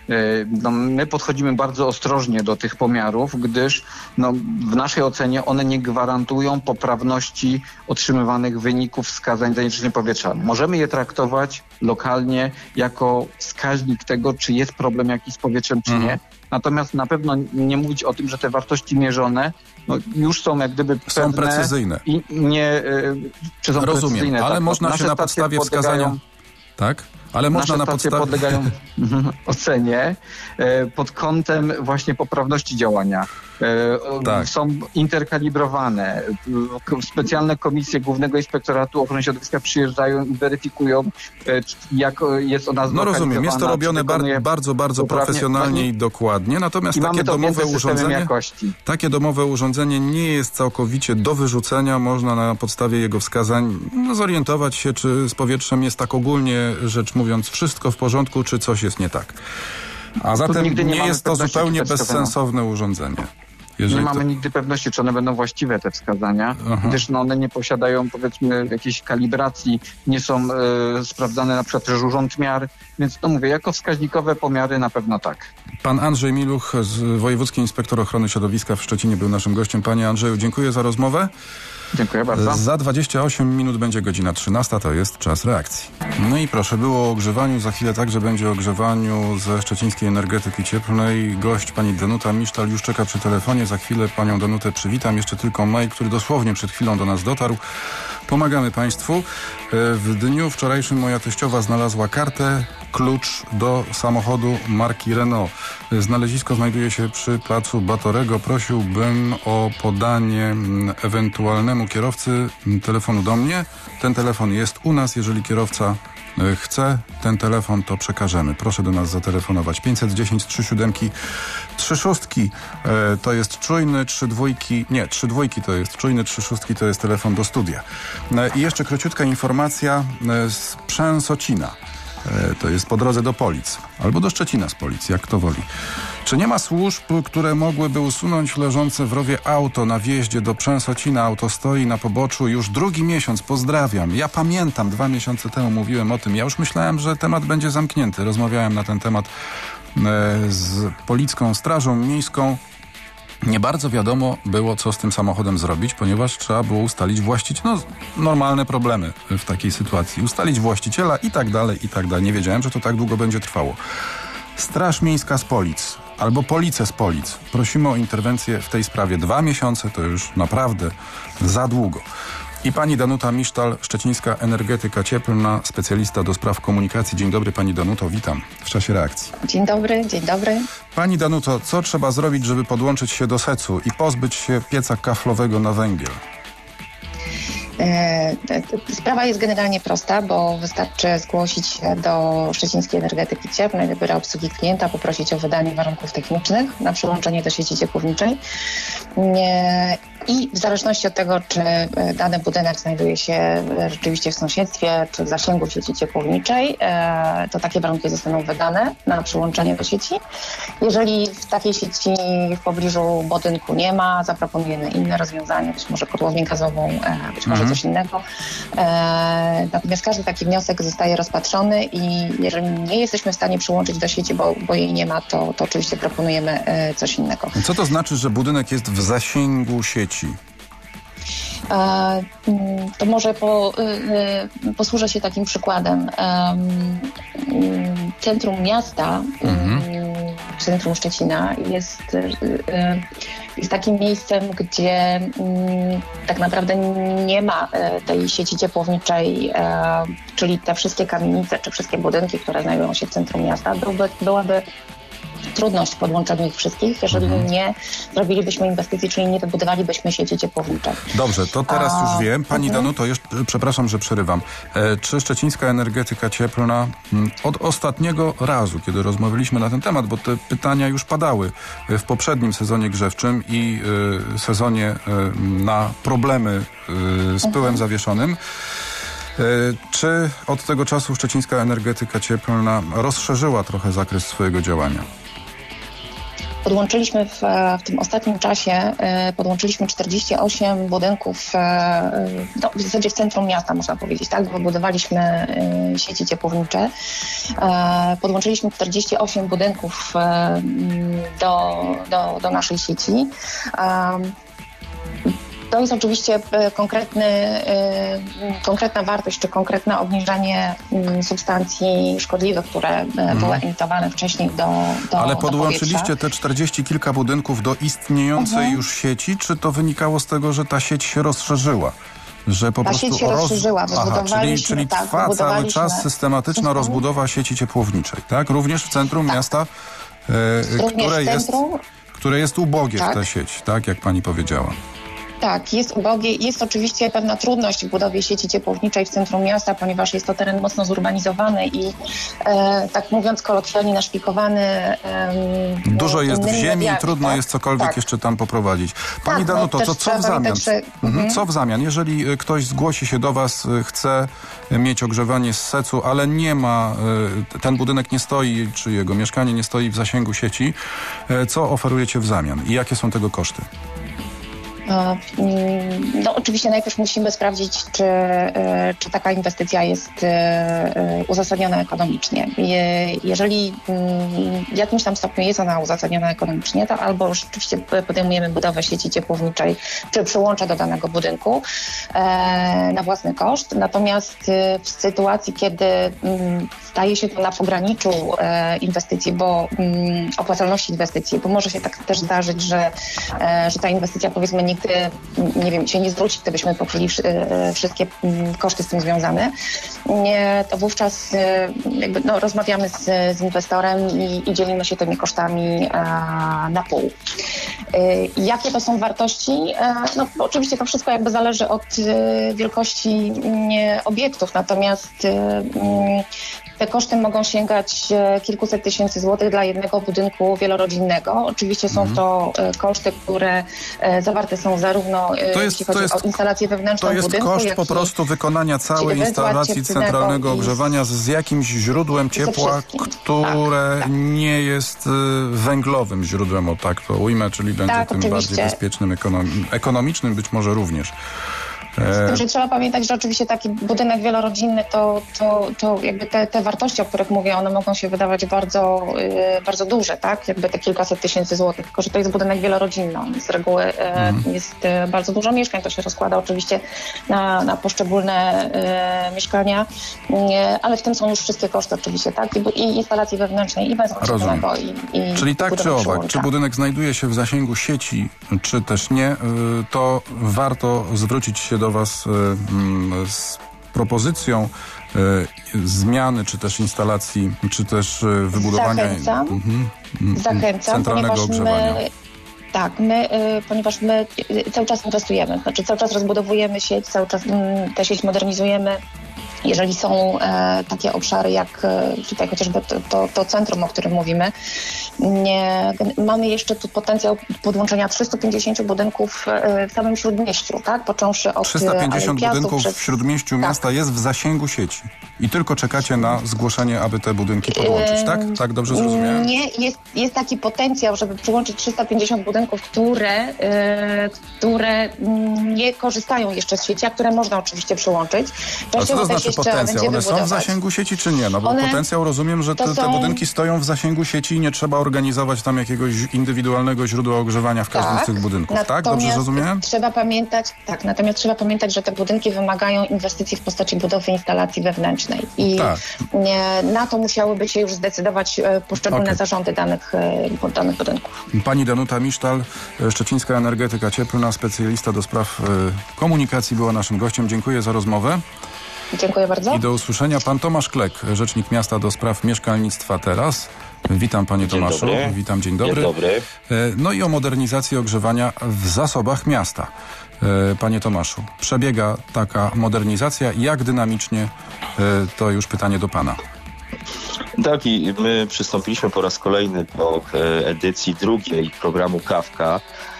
My podchodzimy bardzo ostrożnie do tych pomiarów, gdyż w naszej ocenie one nie gwarantują poprawności otrzymywanych wyników wskazań zanieczyszczenia powietrza. Możemy je traktować lokalnie jako wskaźnik tego, czy jest problem jakiś z powietrzem, czy nie. Natomiast na pewno nie mówić o tym, że te wartości mierzone już są jak gdyby pewne są precyzyjne. I nie czy są rozumiem, precyzyjne. Ale tak, można się na podstawie wskazania... Tak? Ale można na podstawie... podlegają ocenie pod kątem właśnie poprawności działania. Tak. Są interkalibrowane. Specjalne komisje Głównego Inspektoratu Ochrony Środowiska przyjeżdżają i weryfikują, jak jest ona zlokalizowana. No rozumiem, jest to robione bardzo profesjonalnie i dokładnie, natomiast takie domowe urządzenie nie jest całkowicie do wyrzucenia. Można na podstawie jego wskazań zorientować się, czy z powietrzem jest tak ogólnie rzecz mówiąc wszystko w porządku, czy coś jest nie tak. A zatem nie jest to zupełnie bezsensowne urządzenie. Nie mamy nigdy pewności, czy one będą właściwe, te wskazania, gdyż one nie posiadają, powiedzmy, jakiejś kalibracji, nie są sprawdzane na przykład przez urząd miar, więc mówię, jako wskaźnikowe pomiary na pewno tak. Pan Andrzej Miluch, Wojewódzki Inspektor Ochrony Środowiska w Szczecinie, był naszym gościem. Panie Andrzeju, dziękuję za rozmowę. Dziękuję bardzo. Za 28 minut będzie godzina 13, to jest czas reakcji. No i proszę, było o ogrzewaniu, za chwilę także będzie o ogrzewaniu ze szczecińskiej energetyki cieplnej. Gość pani Danuta Misztal już czeka przy telefonie, za chwilę panią Danutę przywitam. Jeszcze tylko mail, który dosłownie przed chwilą do nas dotarł. Pomagamy państwu. W dniu wczorajszym moja teściowa znalazła kartę, klucz do samochodu marki Renault. Znalezisko znajduje się przy placu Batorego. Prosiłbym o podanie ewentualnemu kierowcy telefonu do mnie. Ten telefon jest u nas. Jeżeli kierowca chce ten telefon, to przekażemy. Proszę do nas zatelefonować. 510 37 36 to jest czujny, 32 to jest czujny, 36 to jest telefon do studia. I jeszcze króciutka informacja z Przęsocina. To jest po drodze do Polic. Albo do Szczecina z Polic, jak kto woli. Czy nie ma służb, które mogłyby usunąć leżące w rowie auto na wjeździe do Przęsocina? Auto stoi na poboczu już drugi miesiąc. Pozdrawiam. Ja pamiętam, 2 miesiące temu mówiłem o tym. Ja już myślałem, że temat będzie zamknięty. Rozmawiałem na ten temat z Policką Strażą Miejską. Nie bardzo wiadomo było, co z tym samochodem zrobić, ponieważ trzeba było ustalić normalne problemy w takiej sytuacji. Ustalić właściciela i tak dalej. Nie wiedziałem, że to tak długo będzie trwało. Straż Miejska z Polic albo Police z Polic. Prosimy o interwencję w tej sprawie. 2 miesiące to już naprawdę za długo. I pani Danuta Misztal, szczecińska energetyka cieplna, specjalista do spraw komunikacji. Dzień dobry pani Danuto, witam w czasie reakcji. Dzień dobry, dzień dobry. Pani Danuto, co trzeba zrobić, żeby podłączyć się do SEC-u i pozbyć się pieca kaflowego na węgiel? Sprawa jest generalnie prosta, bo wystarczy zgłosić się do Szczecińskiej Energetyki Cieplnej, do biura obsługi klienta, poprosić o wydanie warunków technicznych na przyłączenie do sieci ciepłowniczej. I w zależności od tego, czy dany budynek znajduje się rzeczywiście w sąsiedztwie, czy w zasięgu sieci ciepłowniczej, to takie warunki zostaną wydane na przyłączenie do sieci. Jeżeli w takiej sieci w pobliżu budynku nie ma, zaproponujemy inne rozwiązanie, być może kotłownię gazową, być może coś innego. Natomiast każdy taki wniosek zostaje rozpatrzony i jeżeli nie jesteśmy w stanie przyłączyć do sieci, bo jej nie ma, to oczywiście proponujemy coś innego. Co to znaczy, że budynek jest w zasięgu sieci? To może posłużę się takim przykładem. Centrum miasta, centrum Szczecina jest jest takim miejscem, gdzie tak naprawdę nie ma tej sieci ciepłowniczej, czyli te wszystkie kamienice czy wszystkie budynki, które znajdują się w centrum miasta, byłaby trudność w podłączeniu ich wszystkich, jeżeli nie zrobilibyśmy inwestycji, czyli nie wybudowalibyśmy sieci ciepłowniczej. Dobrze, to teraz już wiem. Pani Danuto, przepraszam, że przerywam. Czy szczecińska energetyka cieplna od ostatniego razu, kiedy rozmawialiśmy na ten temat, bo te pytania już padały w poprzednim sezonie grzewczym i sezonie na problemy z pyłem zawieszonym, czy od tego czasu szczecińska energetyka cieplna rozszerzyła trochę zakres swojego działania? Podłączyliśmy w tym ostatnim czasie 48 budynków, w zasadzie w centrum miasta, można powiedzieć, tak? Wybudowaliśmy sieci ciepłownicze. Podłączyliśmy 48 budynków do naszej sieci. To jest oczywiście konkretna wartość, czy konkretne obniżanie substancji szkodliwych, które były emitowane wcześniej do Ale podłączyliście powietrza. te 40 kilka budynków do istniejącej już sieci, czy to wynikało z tego, że ta sieć się rozszerzyła? Że po prostu sieć się rozszerzyła, czyli trwa cały czas systematyczna rozbudowa sieci ciepłowniczej, tak? Również w centrum miasta, które jest ubogie w tę sieć, tak? Jak pani powiedziała. Tak, jest ubogie. Jest oczywiście pewna trudność w budowie sieci ciepłowniczej w centrum miasta, ponieważ jest to teren mocno zurbanizowany i tak mówiąc kolokwialnie naszpikowany. Dużo jest w ziemi i trudno jest cokolwiek jeszcze tam poprowadzić. Pani Danuto, to co w zamian? Co w zamian? Jeżeli ktoś zgłosi się do was, chce mieć ogrzewanie z SEC-u, ale nie ma, ten budynek nie stoi, czy jego mieszkanie nie stoi w zasięgu sieci, co oferujecie w zamian i jakie są tego koszty? No oczywiście najpierw musimy sprawdzić, czy taka inwestycja jest uzasadniona ekonomicznie. Jeżeli w jakimś tam stopniu jest ona uzasadniona ekonomicznie, to albo rzeczywiście podejmujemy budowę sieci ciepłowniczej, czy przyłącza do danego budynku na własny koszt. Natomiast w sytuacji, kiedy staje się to na pograniczu inwestycji, opłacalności inwestycji, bo może się tak też zdarzyć, że ta inwestycja powiedzmy nigdy, nie wiem, się nie zwróci, gdybyśmy pokryli wszystkie koszty z tym związane, to wówczas rozmawiamy z inwestorem i dzielimy się tymi kosztami na pół. Jakie to są wartości? No oczywiście to wszystko jakby zależy od wielkości obiektów, natomiast te koszty mogą sięgać kilkuset tysięcy złotych dla jednego budynku wielorodzinnego. Oczywiście są to koszty, które zawarte są zarówno jeśli chodzi o instalację wewnętrzną budynku, to jest koszt po prostu wykonania całej instalacji centralnego ogrzewania z jakimś źródłem ciepła, które nie jest węglowym źródłem, o tak to ujmę, czyli będzie tym bardziej bezpiecznym, ekonomicznym być może również. Z tym, że trzeba pamiętać, że oczywiście taki budynek wielorodzinny to jakby te wartości, o których mówię, one mogą się wydawać bardzo, bardzo duże, tak? Jakby te kilkaset tysięcy złotych, tylko że to jest budynek wielorodzinny. Z reguły jest bardzo dużo mieszkań, to się rozkłada oczywiście na poszczególne mieszkania, ale w tym są już wszystkie koszty oczywiście, tak? I instalacji wewnętrznej, i bezpośredniego, Czyli tak czy owak, czy budynek znajduje się w zasięgu sieci, czy też nie, to warto zwrócić się do was z propozycją zmiany, czy też instalacji, czy też wybudowania Zachęcam, centralnego ogrzewania. Ponieważ my cały czas inwestujemy, znaczy cały czas rozbudowujemy sieć, cały czas tę sieć modernizujemy. Jeżeli są takie obszary jak tutaj chociażby to centrum, o którym mówimy, mamy jeszcze tu potencjał podłączenia 350 budynków w samym Śródmieściu, tak? Począwszy od 350 budynków w Śródmieściu miasta jest w zasięgu sieci i tylko czekacie na zgłoszenie, aby te budynki podłączyć, tak? Tak dobrze zrozumiałem? Nie, jest taki potencjał, żeby przyłączyć 350 budynków, które nie korzystają jeszcze z sieci, a które można oczywiście przyłączyć. A co to znaczy potencjał? One są w zasięgu sieci, czy nie? No bo potencjał, rozumiem, że te budynki stoją w zasięgu sieci i nie trzeba organizować tam jakiegoś indywidualnego źródła ogrzewania w każdym z tych budynków, tak? Dobrze zrozumiałem? Natomiast trzeba pamiętać, że te budynki wymagają inwestycji w postaci budowy instalacji wewnętrznej i na to musiałyby się już zdecydować poszczególne zarządy danych budynków. Pani Danuta Misztal, Szczecińska Energetyka Cieplna, specjalista do spraw komunikacji, była naszym gościem. Dziękuję za rozmowę. Dziękuję bardzo. I do usłyszenia. Pan Tomasz Klek, rzecznik miasta do spraw mieszkalnictwa teraz. Witam, panie Tomaszu. Witam, dzień dobry. Dzień dobry. No i o modernizacji ogrzewania w zasobach miasta. Panie Tomaszu, przebiega taka modernizacja. Jak dynamicznie? To już pytanie do pana. Tak, i my przystąpiliśmy po raz kolejny do edycji drugiej programu Kawka.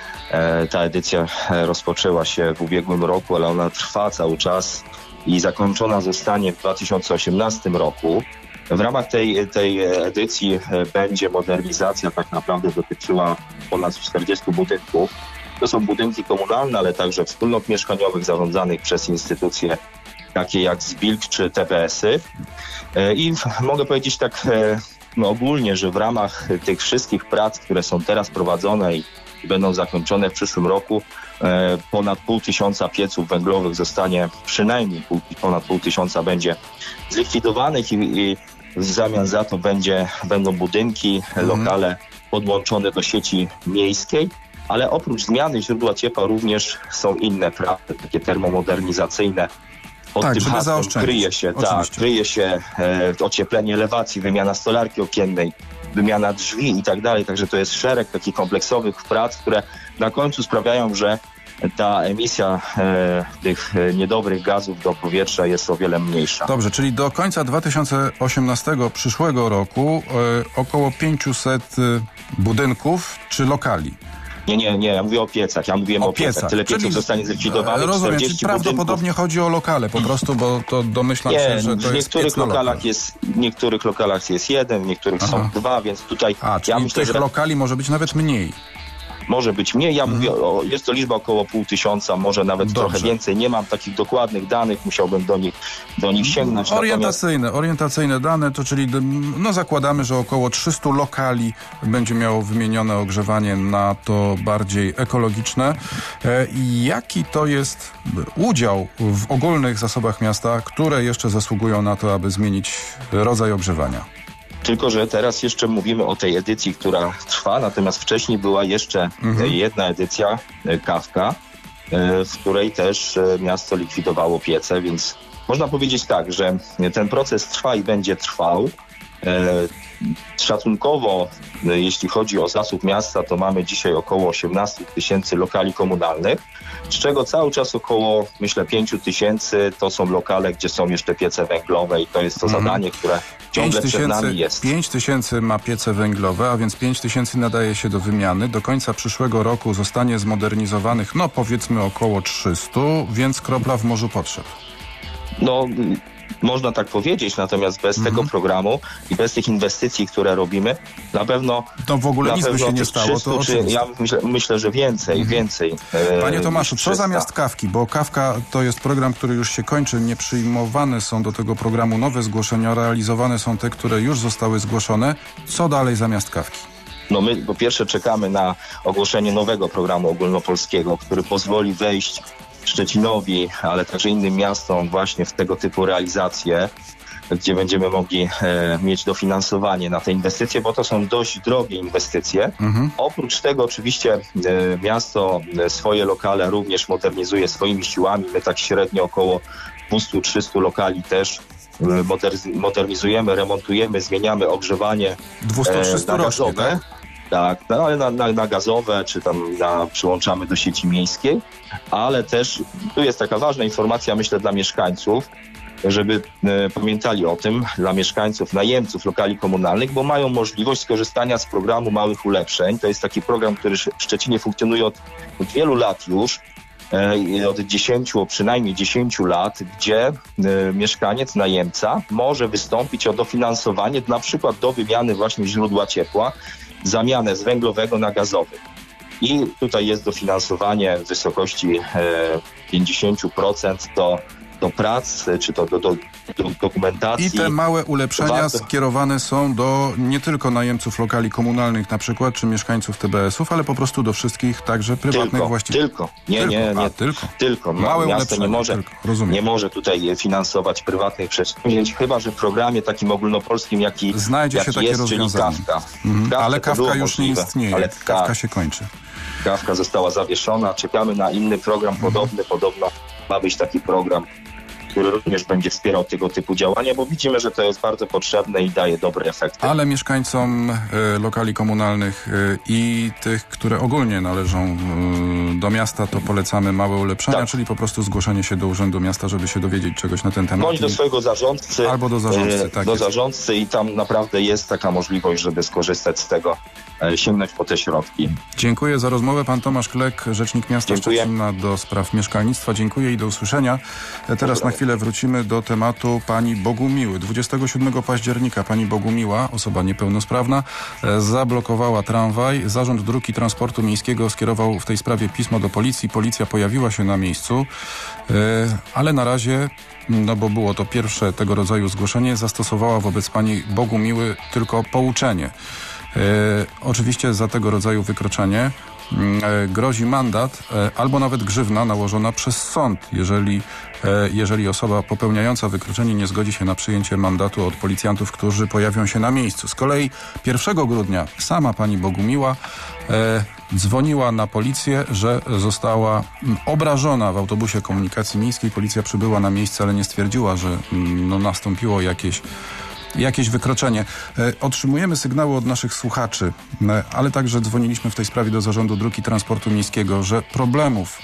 Ta edycja rozpoczęła się w ubiegłym roku, ale ona trwa cały czas i zakończona zostanie w 2018 roku. W ramach tej edycji będzie modernizacja tak naprawdę dotyczyła ponad 40 budynków. To są budynki komunalne, ale także wspólnot mieszkaniowych zarządzanych przez instytucje takie jak ZBILK czy TBS-y. I mogę powiedzieć tak ogólnie, że w ramach tych wszystkich prac, które są teraz prowadzone i będą zakończone w przyszłym roku, ponad 500 pieców węglowych zostanie, przynajmniej ponad 500 będzie zlikwidowanych i w zamian za to będą budynki, lokale podłączone do sieci miejskiej. Ale oprócz zmiany źródła ciepła również są inne prace, takie termomodernizacyjne. Pod tym hasłem kryje się ocieplenie elewacji, wymiana stolarki okiennej, wymiana drzwi i tak dalej. Także to jest szereg takich kompleksowych prac, które na końcu sprawiają, że ta emisja tych niedobrych gazów do powietrza jest o wiele mniejsza. Dobrze, czyli do końca 2018 przyszłego roku około 500 budynków czy lokali. Nie, ja mówię o piecach. Ja mówiłem o piecach. Tyle pieców zostanie zlikwidowanych. Rozumiem, czyli prawdopodobnie chodzi o lokale po prostu, bo to domyślam się, że to jest piec na lokal. W niektórych lokalach jest jeden, w niektórych są dwa, więc tutaj... czyli myślę, tych lokali może być nawet mniej. Może być mniej. Ja mówię, jest to liczba około 500, może nawet trochę więcej. Nie mam takich dokładnych danych, musiałbym do nich sięgnąć. Orientacyjne dane, to czyli zakładamy, że około 300 lokali będzie miało wymienione ogrzewanie na to bardziej ekologiczne. Jaki to jest udział w ogólnych zasobach miasta, które jeszcze zasługują na to, aby zmienić rodzaj ogrzewania? Tylko że teraz jeszcze mówimy o tej edycji, która trwa, natomiast wcześniej była jeszcze jedna edycja, Kawka, w której też miasto likwidowało piece, więc można powiedzieć tak, że ten proces trwa i będzie trwał. Szacunkowo, jeśli chodzi o zasób miasta, to mamy dzisiaj około 18 000 lokali komunalnych, z czego cały czas około, myślę, 5 000 to są lokale, gdzie są jeszcze piece węglowe i to jest to zadanie, które ciągle przed nami jest. 5 000 ma piece węglowe, a więc 5 000 nadaje się do wymiany. Do końca przyszłego roku zostanie zmodernizowanych, powiedzmy około 300, więc kropla w morzu potrzeb. Można tak powiedzieć, natomiast bez tego programu i bez tych inwestycji, które robimy, na pewno... To w ogóle nic by się nie stało, to oczywiście. Ja myślę, że więcej. Panie Tomaszu, co zamiast Kawki? Bo Kawka to jest program, który już się kończy. Nie przyjmowane są do tego programu nowe zgłoszenia, realizowane są te, które już zostały zgłoszone. Co dalej zamiast Kawki? My po pierwsze czekamy na ogłoszenie nowego programu ogólnopolskiego, który pozwoli wejść Szczecinowi, ale także innym miastom właśnie w tego typu realizacje, gdzie będziemy mogli mieć dofinansowanie na te inwestycje, bo to są dość drogie inwestycje. Oprócz tego oczywiście miasto swoje lokale również modernizuje swoimi siłami. My tak średnio około 200-300 lokali też modernizujemy, remontujemy, zmieniamy ogrzewanie 200-300 rocznie, tak? Tak, ale na gazowe, czy tam przyłączamy do sieci miejskiej, ale też tu jest taka ważna informacja, myślę, dla mieszkańców, żeby pamiętali o tym, dla mieszkańców, najemców lokali komunalnych, bo mają możliwość skorzystania z programu małych ulepszeń. To jest taki program, który w Szczecinie funkcjonuje od wielu lat już, od przynajmniej 10 lat, gdzie mieszkaniec, najemca może wystąpić o dofinansowanie na przykład do wymiany właśnie źródła ciepła, zamianę z węglowego na gazowy. I tutaj jest dofinansowanie w wysokości 50% do do prac, czy to do dokumentacji. I te małe ulepszenia skierowane są do nie tylko najemców lokali komunalnych na przykład, czy mieszkańców TBS-ów, ale po prostu do wszystkich także prywatnych właścicieli. Tylko. Małe miasto nie może tutaj finansować prywatnych przedsięwzięć, chyba że w programie takim ogólnopolskim, jaki znajdzie się takie jest, czyli Kafka. Ale Kafka już nie istnieje. Ale Kafka się kończy. Kafka została zawieszona, czekamy na inny program podobny. Podobno ma być taki program, który również będzie wspierał tego typu działania, bo widzimy, że to jest bardzo potrzebne i daje dobre efekty. Ale mieszkańcom lokali komunalnych i tych, które ogólnie należą do miasta, to polecamy małe ulepszenia, czyli po prostu zgłoszenie się do Urzędu Miasta, żeby się dowiedzieć czegoś na ten temat. Bądź do swojego zarządcy. Albo do zarządcy, tak. Do zarządcy i tam naprawdę jest taka możliwość, żeby skorzystać z tego, sięgnąć po te środki. Dziękuję za rozmowę. Pan Tomasz Klek, rzecznik miasta Szczecina do spraw mieszkalnictwa. Dziękuję i do usłyszenia. Teraz na chwilę wrócimy do tematu pani Bogumiły. 27 października pani Bogumiła, osoba niepełnosprawna, zablokowała tramwaj. Zarząd Dróg i Transportu Miejskiego skierował w tej sprawie pismo do policji. Policja pojawiła się na miejscu, ale na razie, bo było to pierwsze tego rodzaju zgłoszenie, zastosowała wobec pani Bogumiły tylko pouczenie. Oczywiście za tego rodzaju wykroczenie grozi mandat albo nawet grzywna nałożona przez sąd, jeżeli osoba popełniająca wykroczenie nie zgodzi się na przyjęcie mandatu od policjantów, którzy pojawią się na miejscu. Z kolei 1 grudnia sama pani Bogumiła dzwoniła na policję, że została obrażona w autobusie komunikacji miejskiej. Policja przybyła na miejsce, ale nie stwierdziła, że nastąpiło jakieś wykroczenie. Otrzymujemy sygnały od naszych słuchaczy, ale także dzwoniliśmy w tej sprawie do Zarządu Dróg i Transportu Miejskiego, że problemów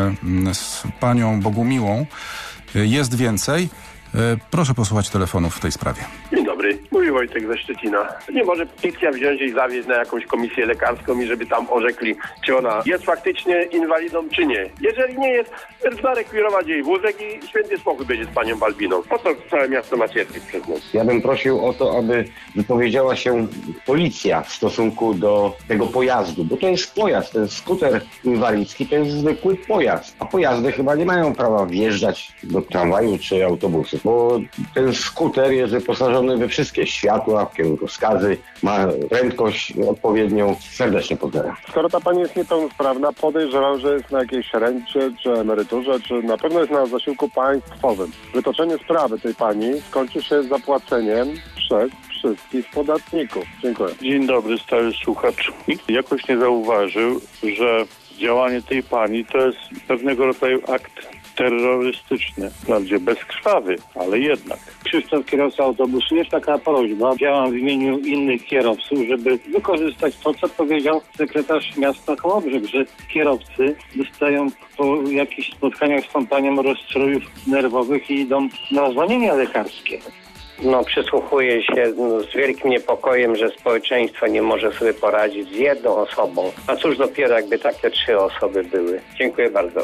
z panią Bogumiłą jest więcej. Proszę posłuchać telefonów w tej sprawie. Dzień dobry, mówi Wojtek ze Szczecina. Nie może policja wziąć i zawieźć na jakąś komisję lekarską i żeby tam orzekli, czy ona jest faktycznie inwalidą, czy nie. Jeżeli nie jest, zarekwirować jej wózek i święty spokój będzie z panią Balbiną. Po to całe miasto ma cierpieć przez nas. Ja bym prosił o to, aby wypowiedziała się policja w stosunku do tego pojazdu, bo to jest pojazd, ten skuter inwalidzki to jest zwykły pojazd, a pojazdy chyba nie mają prawa wjeżdżać do tramwaju czy autobusu, bo ten skuter jest wyposażony we wszystkie światła, kierunkowskazy, ma prędkość odpowiednią. Serdecznie pozdrawiam. Skoro ta pani jest niepełnosprawna, podejrzewam, że jest na jakiejś rencie, czy emeryturze, czy na pewno jest na zasiłku państwowym. Wytoczenie sprawy tej pani skończy się zapłaceniem przez wszystkich podatników. Dziękuję. Dzień dobry, stały słuchacz. Nikt jakoś nie zauważył, że działanie tej pani to jest pewnego rodzaju akt terrorystyczny. Wprawdzie bezkrwawy, ale jednak. Krzysztof, kierowca autobusu. Jest taka prośba. Działam w imieniu innych kierowców, żeby wykorzystać to, co powiedział sekretarz miasta Kołobrzeg, że kierowcy dostają po jakichś spotkaniach z kompanią rozstrojów nerwowych i idą na zwolnienia lekarskie. Przysłuchuję się z wielkim niepokojem, że społeczeństwo nie może sobie poradzić z jedną osobą. A cóż dopiero, jakby takie 3 osoby były. Dziękuję bardzo.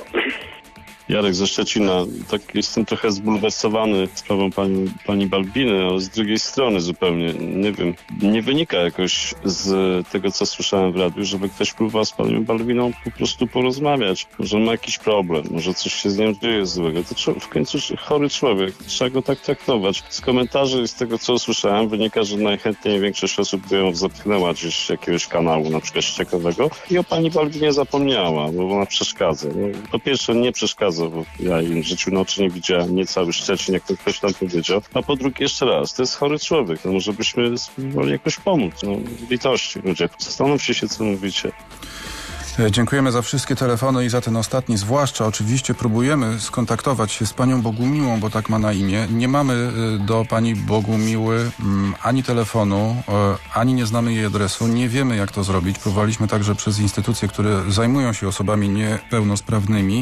Jarek ze Szczecina. Tak jestem trochę zbulwersowany sprawą pani Balbiny, ale z drugiej strony zupełnie, nie wiem, nie wynika jakoś z tego, co słyszałem w radiu, żeby ktoś próbował z panią Balbiną po prostu porozmawiać. Może ma jakiś problem, może coś się z nią dzieje złego. To w końcu chory człowiek, trzeba go tak traktować. Z komentarzy i z tego, co usłyszałem, wynika, że najchętniej większość osób by ją zapchnęła gdzieś jakiegoś kanału, na przykład ściekowego i o pani Balbinie zapomniała, bo ona przeszkadza. Po pierwsze, nie przeszkadza, bo ja jej w życiu na oczy nie widziałem, nie cały Szczecin, jak to ktoś tam powiedział. A po drugie, jeszcze raz, to jest chory człowiek, może byśmy spróbowali jakoś pomóc. Litości, ludzie, zastanówcie się, co mówicie. Dziękujemy za wszystkie telefony i za ten ostatni zwłaszcza. Oczywiście próbujemy skontaktować się z panią Bogumiłą, bo tak ma na imię. Nie mamy do pani Bogumiły ani telefonu, ani nie znamy jej adresu. Nie wiemy, jak to zrobić. Próbowaliśmy także przez instytucje, które zajmują się osobami niepełnosprawnymi.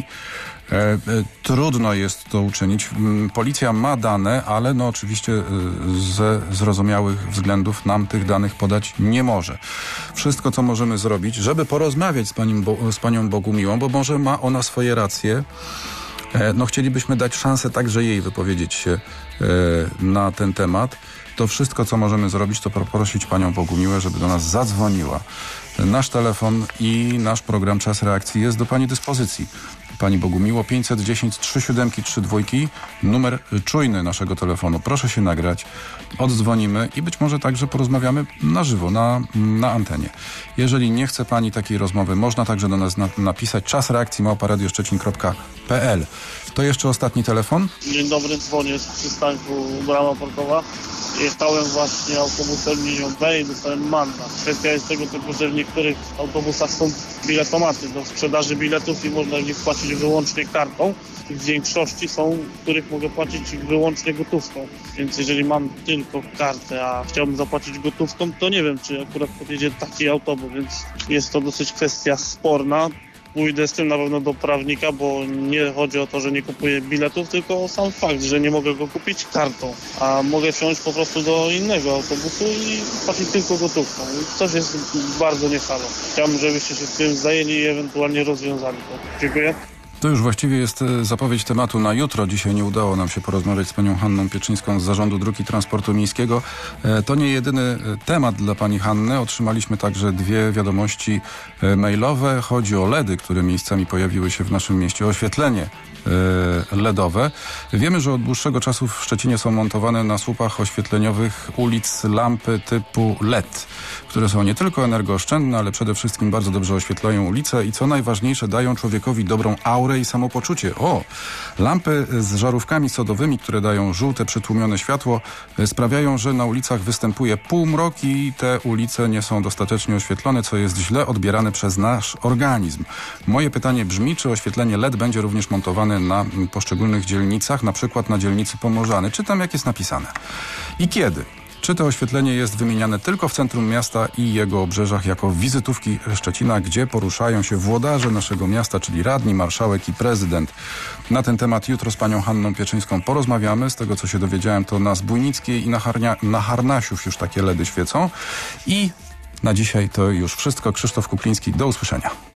Trudno jest to uczynić. Policja ma dane, ale oczywiście ze zrozumiałych względów nam tych danych podać nie może. Wszystko, co możemy zrobić, żeby porozmawiać z panią Bogumiłą, bo może ma ona swoje racje. Chcielibyśmy dać szansę także jej wypowiedzieć się na ten temat. To wszystko, co możemy zrobić, to poprosić panią Bogumiłę, żeby do nas zadzwoniła. Nasz telefon i nasz program Czas Reakcji jest do pani dyspozycji. Pani Bogumiło. 510 3732, numer czujny naszego telefonu. Proszę się nagrać, oddzwonimy i być może także porozmawiamy na żywo, na antenie. Jeżeli nie chce Pani takiej rozmowy, można także do nas napisać czasreakcji@radioszczecin.pl. To jeszcze ostatni telefon. Dzień dobry, dzwonię z przystanku Brama Portowa. Jechałem właśnie autobusem linią B i dostałem mandat. Kwestia jest tego typu, że w niektórych autobusach są biletomaty do sprzedaży biletów i można w nich płacić wyłącznie kartą. W większości są, w których mogę płacić wyłącznie gotówką. Więc jeżeli mam tylko kartę, a chciałbym zapłacić gotówką, to nie wiem, czy akurat podjedzie taki autobus, więc jest to dosyć kwestia sporna. Pójdę z tym na pewno do prawnika, bo nie chodzi o to, że nie kupuję biletów, tylko o sam fakt, że nie mogę go kupić kartą, a mogę wsiąść po prostu do innego autobusu i płacić tylko gotówką. Coś jest bardzo niehalo. Chciałbym, żebyście się tym zajęli i ewentualnie rozwiązali to. Dziękuję. To już właściwie jest zapowiedź tematu na jutro. Dzisiaj nie udało nam się porozmawiać z panią Hanną Pieczyńską z Zarządu Dróg i Transportu Miejskiego. To nie jedyny temat dla pani Hanny. Otrzymaliśmy także 2 wiadomości mailowe. Chodzi o LEDy, które miejscami pojawiły się w naszym mieście. Oświetlenie LEDowe. Wiemy, że od dłuższego czasu w Szczecinie są montowane na słupach oświetleniowych ulic lampy typu LED, które są nie tylko energooszczędne, ale przede wszystkim bardzo dobrze oświetlają ulice i co najważniejsze, dają człowiekowi dobrą aurę i samopoczucie. Lampy z żarówkami sodowymi, które dają żółte przytłumione światło, sprawiają, że na ulicach występuje półmrok i te ulice nie są dostatecznie oświetlone, co jest źle odbierane przez nasz organizm. Moje pytanie brzmi, czy oświetlenie LED będzie również montowane na poszczególnych dzielnicach, na przykład na dzielnicy Pomorzany. Czytam, jak jest napisane. I kiedy? Czy to oświetlenie jest wymieniane tylko w centrum miasta i jego obrzeżach jako wizytówki Szczecina, gdzie poruszają się włodarze naszego miasta, czyli radni, marszałek i prezydent? Na ten temat jutro z panią Hanną Pieczyńską porozmawiamy. Z tego, co się dowiedziałem, to na Zbójnickiej i na Harnasiów już takie LEDy świecą. I na dzisiaj to już wszystko. Krzysztof Kupliński, do usłyszenia.